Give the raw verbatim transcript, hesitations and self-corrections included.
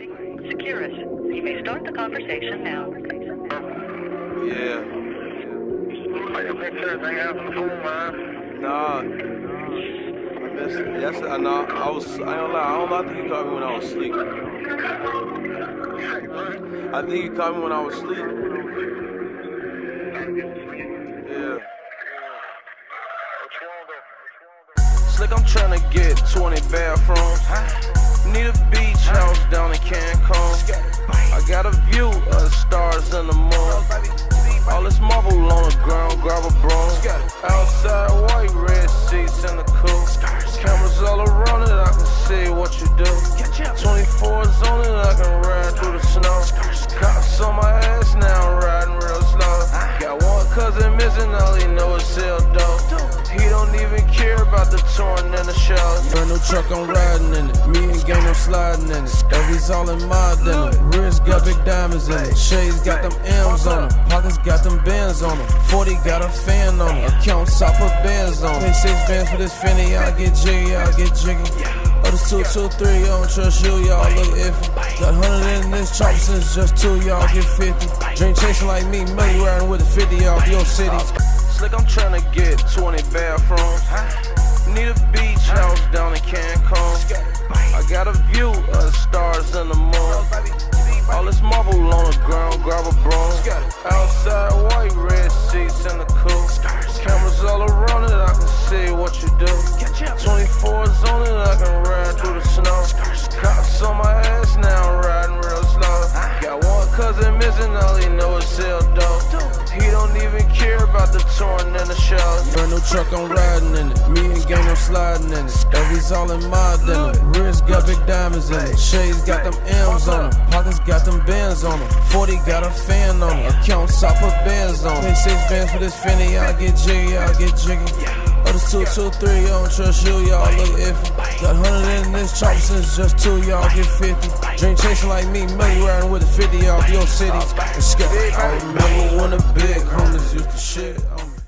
Securus, you may start the conversation now. Yeah. I can fix everything out on the phone, man. Nah. I missed it. Yes, I know. I was, I don't lie. I don't know. I think you called me when I was asleep. I think you called me when I was asleep. Yeah. Slick, I'm trying to get twenty bathrooms. Need a beach house down in Cancun. I got a view of the stars and the moon. All this marble on the ground, grab a broom. Outside, white, red seats in the coupe. Cameras all around it, I can see what you do. twenty-fours on it, I can ride through the snow. Cops on my ass now, I'm riding real slow. Got one cousin missing, all he know is sell dope. He don't even care about the touring and the shows. Brand new truck, I'm riding in it. Me and gang, I'm sliding in it. Every's all in my dinner. Wrist got big diamonds in it. Shades got them M's on them. Pockets got them bands on them. forty got a fan on them. Accounts, I put bands on them. Pay six bands for this Finny, I get jiggy, I get jiggy. Others two, two, three, I don't trust you, y'all look iffy. Got one hundred in this chopper since just two, y'all get fifty. Dream chasing like me, Millie riding with a fifty off your city. Slick, I'm trying to get twenty bathrooms. Need a beach house down in Cancun. I got a view of the stars and the moon. All this marble on the ground, grab a broom. Outside, white, red seats in the coupe. Cameras all around it, I can see what you do. twenty-fours on it, I can ride through the snow. Cops on my ass now, I'm riding real slow. Got one cousin missing, all he know is sell dope. He don't even care about the touring and the shows. Brand new truck, I'm riding in it. Me and gang, I'm sliding in it. Every's all in my dinner. Wrist got big diamonds in it. Shades got them M's on them. Pockets got them bands on them. forty got a fan on them. Accounts, I put bands on them. Pay six bands for this Finny, I get jiggy, I get jiggy. Others two, two, three, I don't trust you, y'all look iffy. Got one hundred in this chopper since just two, y'all get fifty. Dream chasing like me, Millie riding with a fifty off your city. I remember when the big homies used to shit.